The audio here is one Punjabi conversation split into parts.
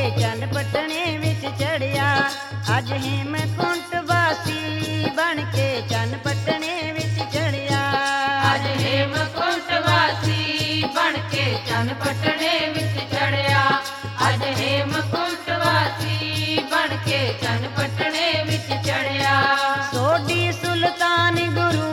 ਚੰਨ ਪਟਣੇ ਵਿੱਚ ਚੜਿਆ। ਅੱਜ ਹੇਮਕੁੰਟ ਵਾਸੀ ਬਣ ਕੇ ਚੰਨ ਪਟਣੇ ਵਿੱਚ ਚੜਿਆ। ਅੱਜ ਹੇਮਕੁੰਟ ਵਾਸੀ ਬਣ ਕੇ ਚੰਨ ਪਟਣੇ ਵਿੱਚ ਚੜਿਆ। ਅੱਜ ਹੇਮਕੁੰਟ ਵਾਸੀ ਬਣ ਕੇ ਚੰਨ ਪਟਣੇ ਵਿੱਚ ਚੜਿਆ। ਸੋਢੀ ਸੁਲਤਾਨ ਗੁਰੂ,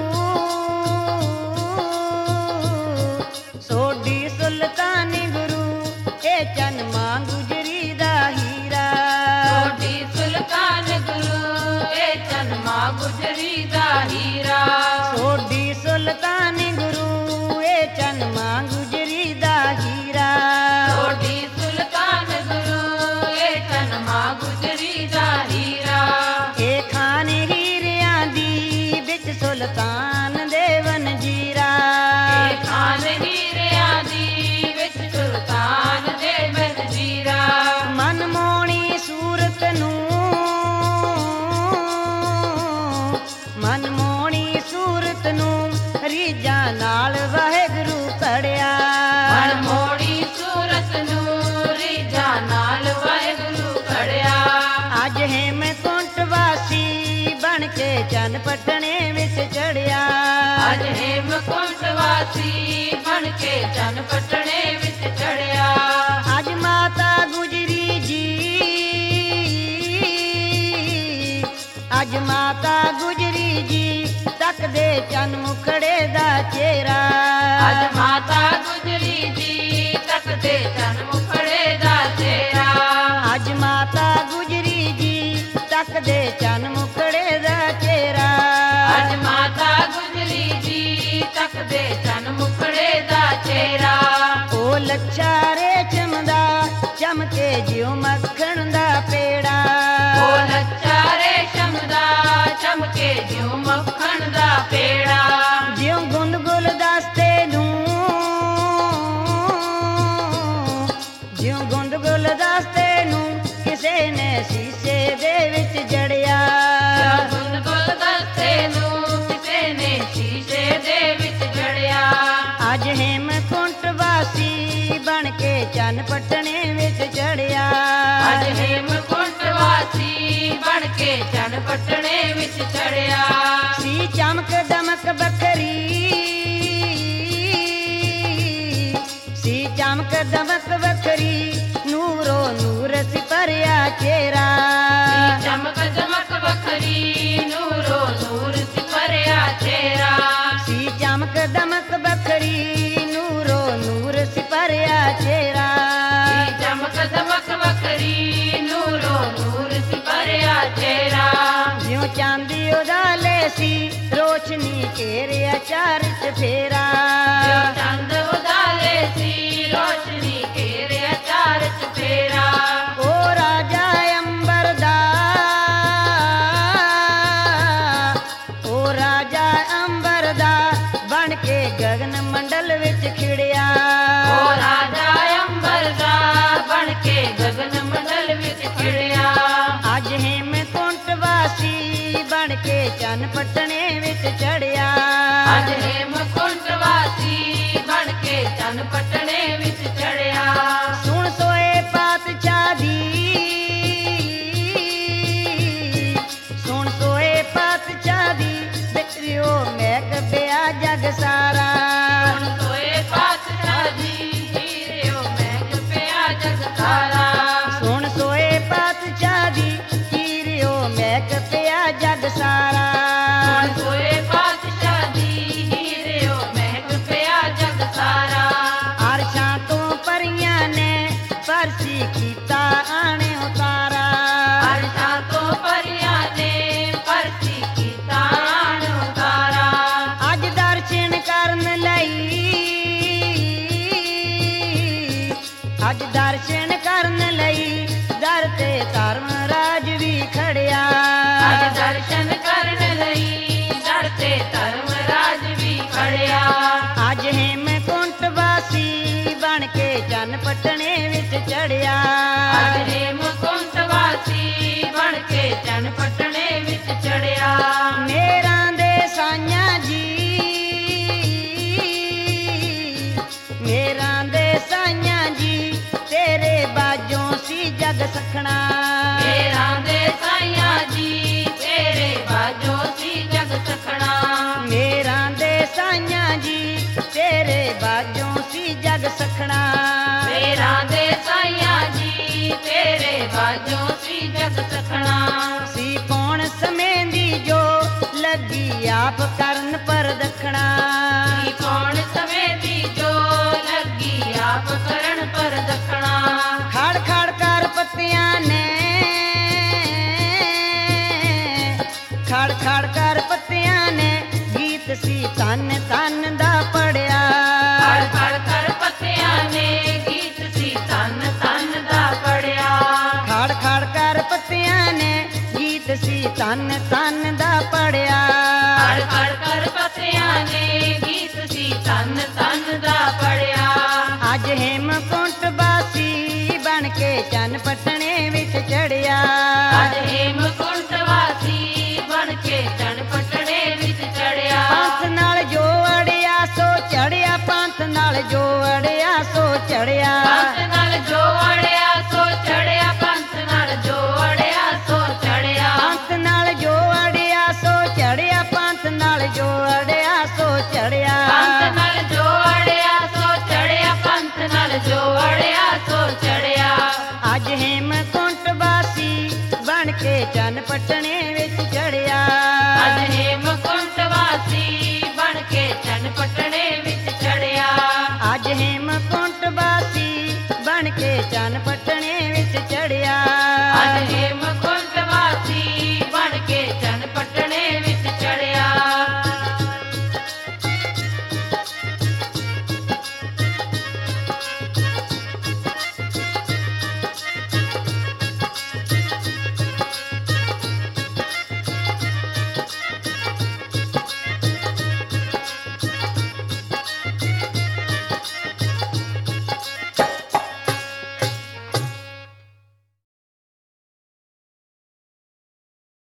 ਸੋਢੀ ਸੁਲਤਾਨ ਗੁਰੂ, ਇਹ ਚੰਨ ਮਾਂ ਗੁਜਰੀ ਦਾ ਹੀਰਾ। ਸੋਢੀ ਸੁਲਤਾਨ ਗੁਰੂ, ਇਹ ਚੰਨ ਮਾਂ ਗੁਜਰੀ ਦਾ ਹੀਰਾ। ਸੋਢੀ ਸੁਲਤਾਨ ਗੁਰੂ, ਇਹ ਚੰਨ ਮਾਂ ਗੁਜਰੀ ਦਾ ਹੀਰਾ। ਸੋਢੀ ਸੁਲਤਾਨ ਗੁਰੂ, ਇਹ ਚੰਨ ਮਾਂ ਗੁਜਰੀ ਦਾ ਹੀਰਾ। ਇਹ ਖਾਨ ਹੀਰਿਆਂ ਦੀ ਵਿੱਚ ਸੁਲਤਾਨ ਦੇ ਵਣਜੀਰਾ। ਇਹ ਖਾਨ ਹੀਰਿਆਂ ਦੀ ਵਿੱਚ ਸੁਲਤਾਨ ਦੇ ਵਣਜੀਰਾ। ਮਨਮੋਹਣੀ ਸੂਰਤ ਨੂੰ, ਮਨਮੋਹਣੀ ਸੂਰਤ ਨੂੰ ਰੀਝਾਂ ਨਾਲ ਵਾਹਿਗੁਰੂ ਘੜਿਆ। ਮਨਮੋਹਣੀ ਸੂਰਤ ਨੂੰ ਰੀਝਾਂ ਨਾਲ ਵਾਹਿਗੁਰੂ ਘੜਿਆ। ਅੱਜ ਹੇਮਕੁੰਟ ਵਾਸੀ ਬਣ ਕੇ ਚੰਨ ਪਟਣੇ ਵਿੱਚ ਚੜਿਆ। ਅੱਜ ਹੇਮਕੁੰਟ ਵਾਸੀ ਬਣ ਕੇ ਚੰਨ ਪਟਣੇ ਵਿੱਚ ਚੜਿਆ। ਅੱਜ ਮਾਤਾ ਗੁਜਰੀ ਜੀ, ਅੱਜ ਮਾਤਾ ਗੁਜਰੀ ਜੀ ਤੱਕਦੇ ਚੰਨ ਮੁਖੜੇ ਦਾ ਚਿਹਰਾ। ਅੱਜ ਮਾਤਾ ਗੁਜਰੀ ਜੀ ਤੱਕਦੇ ਚੰਨ ਮੁਖੜੇ ਦਾ ਚਿਹਰਾ। ਅੱਜ ਮਾਤਾ ਗੁਜਰੀ ਜੀ ਤੱਕਦੇ ਚੰਨ ਮੁਖੜੇ ਦਾ ਚਿਹਰਾ। ਅੱਜ ਮਾਤਾ ਗੁਜਰੀ ਜੀ ਤੱਕਦੇ ਚੰਨ ਮੁਖੜੇ ਦਾ ਚਿਹਰਾ। ਉਹ ਲੱਛਾ ਰੇਸ਼ਮ ਦਾ ਚਮਕੇ ਜਿਉ ਮੱਖਣ ਦਾ ਪੇੜਾ। ਉਹ ਲੱਛਾ ਰੇਸ਼ਮ ਦਾ ਚਮਕੇ ਜਿਉ ਮੱਖਣ ਦਾ ਪੇੜਾ। ਜਿਉ ਗੁੰਦ ਗੁਲਦਸਤੇ ਨੂੰ, ਜਿਉ ਗੁੰਦ ਗੁਲਦਸਤੇ ਨੂੰ ਕਿਸੇ ਨੇ ਸ਼ੀਸ਼ੇ ਦੇ ਵਿੱਚ ਜੜਿਆ। ਗੁੰਦ ਗੁਲਦਸਤੇ ਨੂੰ ਕਿਸੇ ਨੇ ਸ਼ੀਸ਼ੇ ਦੇ ਵਿੱਚ ਜੜਿਆ। ਅੱਜ ਹੇਮਕੁੰਟ ਵਾਸੀ ਬਣ ਕੇ ਚੰਨ ਪਟਣੇ ਵਿੱਚ ਚੜਿਆ। ਅੱਜ ਹੇਮਕੁੰਟ ਵਾਸੀ ਬਣ ਕੇ ਚੰਨ ਪਟਣੇ ਵਿੱਚ ਚੜਿਆ। ਸੀ ਚਮਕ ਦਮਕ ਬਖਰੀ, ਸੀ ਚਮਕ ਦਮਕ ਬਖਰੀ, ਨੂਰੋ ਨੂਰ ਸੀ ਭਰਿਆ ਚਿਹਰਾ। ਚਮਕ ਚਮਕ ਵੱਖਰੀ ਨੂਰੋ ਨੂਰ ਸੀ ਭਰਿਆ ਚਿਹਰਾ। ਸੀ ਚਮਕ ਦਮਕ ਬਖਰੀ, ਨੂਰੋ ਨੂਰ ਸੀ ਭਰਿਆ ਚਿਹਰਾ। ਚਮਕ ਦਮਕ ਵੱਖਰੀ ਨੂਰੋ ਨੂਰ ਸੀ ਭਰਿਆ ਚਿਹਰਾ। ਜਿਉ ਚਾਂਦੀ ਉਦਾਲੇ ਸੀ ਰੋਸ਼ਨੀ ਘੇਰਿਆ ਚਾਰ ਚਫੇਰਾ। ਚੰਦ ਉਦਾਲੇ ਸੀ ਰੋਸ਼ਨੀ ਘੇਰਿਆ ਚਾਰ ਚਫੇਰਾ। ਉਹ ਰਾਜਾ ਅੰਬਰ ਦਾ, ਉਹ ਰਾਜਾ ਅੰਬਰ ਦਾ ਬਣ ਕੇ ਗਗਨ ਮੰਡਲ ਵਿੱਚ ਖਿੜਿਆ। ਉਹ ਰਾਜਾ ਅੰਬਰ ਦਾ ਬਣ ਕੇ ਗਗਨ ਮੰਡਲ ਵਿੱਚ ਖਿੜਿਆ। ਅੱਜ ਹੇਮਕੁੰਟ ਵਾਸੀ ਬਣ ਕੇ ਚੰਨ ਪਟਣੇ ਵਿੱਚ ਚੜਿਆ। ਅੱਜ ਹੇਮਕੁੰਟ ਵਾਸੀ ਬਣ ਕੇ ਚੰਨ ਪਟਣੇ ਵਿੱਚ ਚੜਿਆ। ਸੁਣ ਸੋਏ ਪਾਤਸ਼ਾਹ ਦੀ, ਸੁਣ ਸੋਏ ਪਾਤਸ਼ਾਹ ਦੀ, ਵਿਚਰਿਓ ਮਹਿਕ ਪਿਆ ਜਗ ਸਾਰਾ। ਹੁਣ ਸੋਏ ਪਾਤਸ਼ਾਹ ਦੀ ਹੀਰਿਓ ਮਹਿਕ ਪਿਆ ਜਗ ਸਾਰਾ। ਸੁਣ ਸੋਏ ਪਾਤਸ਼ਾਹ ਦੀ ਹੀਰਿਓ ਮਹਿਕ ਪਿਆ ਜਗ ਸਾਰਾ। ਹੁਣ ਸੋਏ ਪਾਤਸ਼ਾਹ ਦੀ ਹੀਰਿਓ ਮਹਿਕ ਪਿਆ ਜਗ ਸਾਰਾ। ਅਰਸ਼ਾਂ ਤੋਂ ਪਰੀਆਂ ਨੇ ਪਰਸੀ ਕੀਤਾ ਆਣੇ ਉਤਾਰਾ। ਅਰਸ਼ਾਂ ਤੋਂ ਪਰੀਆਂ ਨੇ ਪਰਸੀ ਕੀਤਾ ਆਣ ਉਤਾਰਾ। ਅੱਜ ਦਰਸ਼ਨ ਕਰਨ ਲਈ, ਅੱਜ ਦਰਸ਼ਨ ਕਰਨ ਲਈ ਦਰ ਤੇ ਧਰਮ ਰਾਜ ਵੀ ਖੜਿਆ। ਅੱਜ ਦਰਸ਼ਨ ਕਰਨ ਲਈ ਦਰ ਤੇ ਧਰਮ ਰਾਜ ਵੀ ਖੜਿਆ। ਅੱਜ ਹੇਮਕੁੰਟ ਵਾਸੀ ਬਣ ਕੇ ਚੰਨ ਪਟਣੇ ਵਿੱਚ ਚੜਿਆ। ਅੱਜ ਹੇਮਕੁੰਟ ਵਾਸੀ ਬਣ ਕੇ ਚੰਨ ਪਟਣੇ ਵਿੱਚ ਚੜਿਆ। ਮੇਰਾਂ ਦੇ ਸਾਈਆਂ ਜੀ, ਮੇਰਾਂ ਦੇ ਸਾਈਆਂ ਜੀ, ਤੇਰੇ ਬਾਝੋਂ ਸੀ ਜਗ ਸਖਣਾ ਮੇਰਾਂ ਦੇ ਸਾਈਆਂ ਜੀ ਤੇਰੇ ਬਾਝੋਂ ਸੀ ਜਗ ਸਖਣਾ ਮੇਰਾਂ ਦੇ ਸਾਈਆਂ ਜੀ ਤੇਰੇ ਬਾਝੋਂ ਸੀ ਜਗ ਸਖਣਾ ਮੇਰਾਂ ਦੇ ਸਾਈਆਂ ਜੀ ਤੇਰੇ ਬਾਝੋਂ ਸੀ ਜਗ ਸਖਣਾ ਸੀ ਕੌਣ ਸਮੇਂ ਦੀ ਜੋ ਲੱਗੀ ਆਪ ਕਰਨ ਪਰ ਦਖਣਾ ਕੀ ਕੌਣ ਸਮੇਂ ਦੀ ਜੋ ਲੱਗੀ ਆਪ ਕਰਨ ਪਰ ਦਖਣਾ ਖੜ ਖੜ ਕਰ ਪੱਤਿਆਂ ਨੇ ਖੜ ਖੜ ਕਰ ਪੱਤਿਆਂ ਨੇ ਗੀਤ ਸੀ ਤਨ ਤਨ ਦਾ ਪੜਿਆ ਖੜ ਖੜ ਕਰ ਪੱਤਿਆਂ ਨੇ ਗੀਤ ਸੀ ਤਨ ਤਨ ਦਾ ਪੜਿਆ ਖੜ ਖੜ ਕਰ ਪੱਤਿਆਂ ਨੇ ਗੀਤ ਸੀ ਤਨ ਤਨ ਦਾ ਪੜਿਆ ਖੜ ਖੜ ਕਰ ਪੱਤਿਆਂ ਨੇ ਗੀਤ ਸੀ ਤਨ ਤਨ ਦਾ ਪੜਿਆ ਅੱਜ ਹੇਮਕੁੰਟ ਵਾਸੀ ਬਣ ਕੇ ਚੰਨ ਪਟਣੇ ਵਿੱਚ ਚੜਿਆ ਅੱਜ ਹੇਮਕੁੰਟ ਵਾਸੀ ਬਣ ਕੇ ਚੰਨ ਪਟਣੇ ਵਿੱਚ ਚੜਿਆ ਪੰਥ ਨਾਲ ਜੋ ਅੜਿਆ ਸੋ ਚੜਿਆ ਪੰਥ ਨਾਲ ਜੋ ਅੜਿਆ ਸੋ ਚੜਿਆ ਪੰਥ ਨਾਲ ਜੋ ਅੜਿਆ ਸੋ ਚੜਿਆ ਪੰਥ ਨਾਲ ਜੋ ਅੜਿਆ ਸੋ ਚੜਿਆ ਪੰਥ ਨਾਲ ਜੋ ਅੜਿਆ ਸੋ ਚੜਿਆ ਪੰਥ ਨਾਲ ਜੋ ਅੜਿਆ ਸੋ ਚੜਿਆ ਪੰਥ ਨਾਲ ਜੋ ਅੜਿਆ ਸੋ ਚੜਿਆ ਪੰਥ ਨਾਲ ਜੋ ਅੜਿਆ ਸੋ ਚੜਿਆ ਅੱਜ ਹੇਮਕੁੰਟ ਵਾਸੀ ਬਣ ਕੇ ਚੰਨ ਪਟਣੇ ਵਿੱਚ